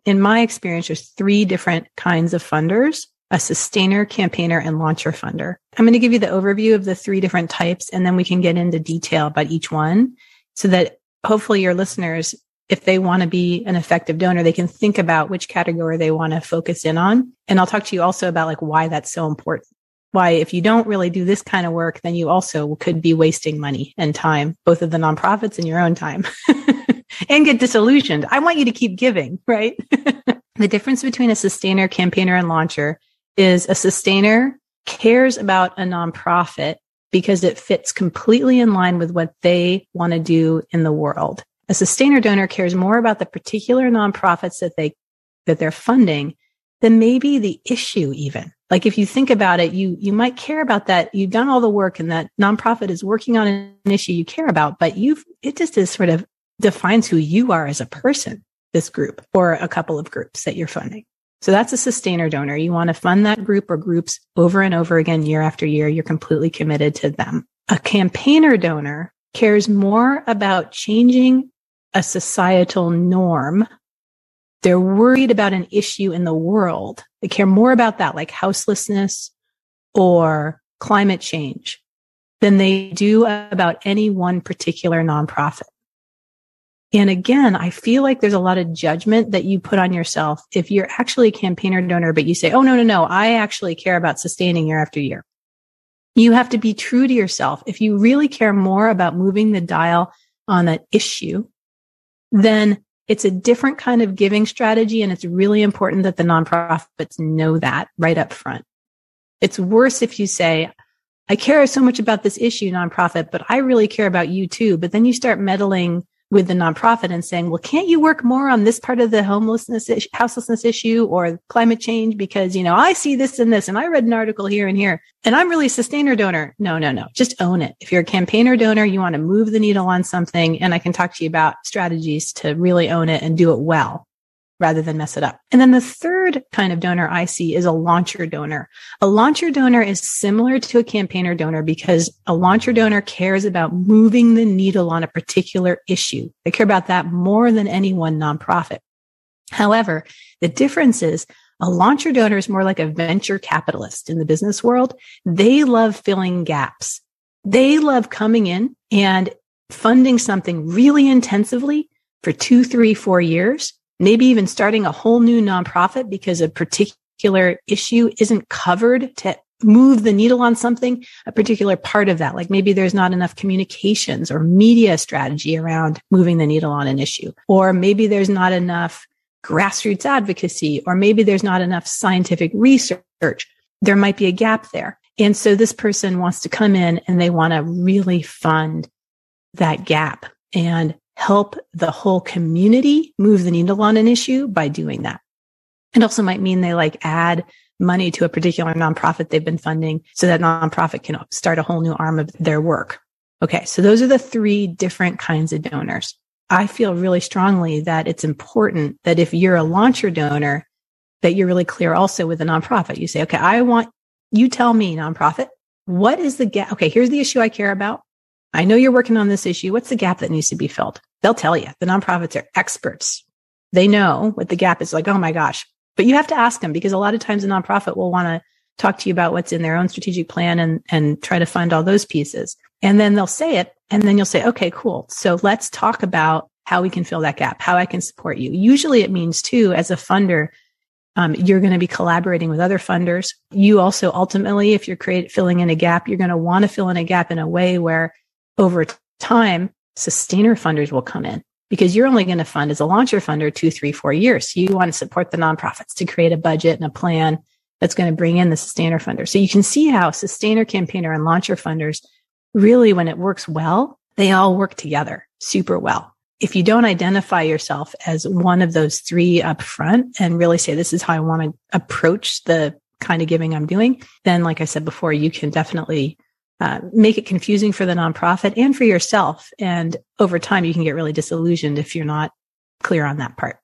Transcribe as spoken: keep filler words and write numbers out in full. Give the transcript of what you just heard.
in my experience, there's three different kinds of funders: a sustainer, campaigner, and launcher funder. I'm going to give you the overview of the three different types, and then we can get into detail about each one so that hopefully your listeners, if they want to be an effective donor, they can think about which category they want to focus in on. And I'll talk to you also about like why that's so important. Why, if you don't really do this kind of work, then you also could be wasting money and time, both of the nonprofits and your own time, and get disillusioned. I want you to keep giving, right? The difference between a sustainer, campaigner, and launcher is a sustainer cares about a nonprofit because it fits completely in line with what they want to do in the world. A sustainer donor cares more about the particular nonprofits that they, that they're funding than maybe the issue even. Like if you think about it, you, you might care about that. You've done all the work and that nonprofit is working on an issue you care about, but you've, it just is sort of defines who you are as a person, this group or a couple of groups that you're funding. So that's a sustainer donor. You want to fund that group or groups over and over again, year after year. You're completely committed to them. A campaigner donor cares more about changing a societal norm. They're worried about an issue in the world. They care more about that, like houselessness or climate change, than they do about any one particular nonprofit. And again, I feel like there's a lot of judgment that you put on yourself if you're actually a campaigner donor, but you say, oh, no, no, no, I actually care about sustaining year after year. You have to be true to yourself. If you really care more about moving the dial on an issue, then it's a different kind of giving strategy. And it's really important that the nonprofits know that right up front. It's worse if you say, I care so much about this issue, nonprofit, but I really care about you too. But then you start meddling with the nonprofit and saying, well, can't you work more on this part of the homelessness, houselessness issue or climate change? Because, you know, I see this and this, and I read an article here and here, and I'm really a sustainer donor. No, no, no. Just own it. If you're a campaigner donor, you want to move the needle on something, and I can talk to you about strategies to really own it and do it well rather than mess it up. And then the third kind of donor I see is a launcher donor. A launcher donor is similar to a campaigner donor because a launcher donor cares about moving the needle on a particular issue. They care about that more than any one nonprofit. However, the difference is a launcher donor is more like a venture capitalist in the business world. They love filling gaps. They love coming in and funding something really intensively for two, three, four years. Maybe even starting a whole new nonprofit because a particular issue isn't covered to move the needle on something, a particular part of that. Like maybe there's not enough communications or media strategy around moving the needle on an issue. Or maybe there's not enough grassroots advocacy, or maybe there's not enough scientific research. There might be a gap there. And so this person wants to come in and they want to really fund that gap and help the whole community move the needle on an issue by doing that. It also might mean they like add money to a particular nonprofit they've been funding so that nonprofit can start a whole new arm of their work. Okay. So those are the three different kinds of donors. I feel really strongly that it's important that if you're a launcher donor, that you're really clear also with a nonprofit. You say, okay, I want you tell me, nonprofit, what is the gap? Okay. Here's the issue I care about. I know you're working on this issue. What's the gap that needs to be filled? They'll tell you. The nonprofits are experts. They know what the gap is. Like, oh my gosh. But you have to ask them, because a lot of times a nonprofit will want to talk to you about what's in their own strategic plan and, and try to fund all those pieces. And then they'll say it. And then you'll say, okay, cool. So let's talk about how we can fill that gap, how I can support you. Usually it means too, as a funder, um, you're going to be collaborating with other funders. You also ultimately, if you're create, filling in a gap, you're going to want to fill in a gap in a way where over time, sustainer funders will come in, because you're only going to fund as a launcher funder two, three, four years. So you want to support the nonprofits to create a budget and a plan that's going to bring in the sustainer funder. So you can see how sustainer, campaigner, and launcher funders really, when it works well, they all work together super well. If you don't identify yourself as one of those three up front and really say, this is how I want to approach the kind of giving I'm doing, then like I said before, you can definitely Uh, make it confusing for the nonprofit and for yourself. And over time, you can get really disillusioned if you're not clear on that part.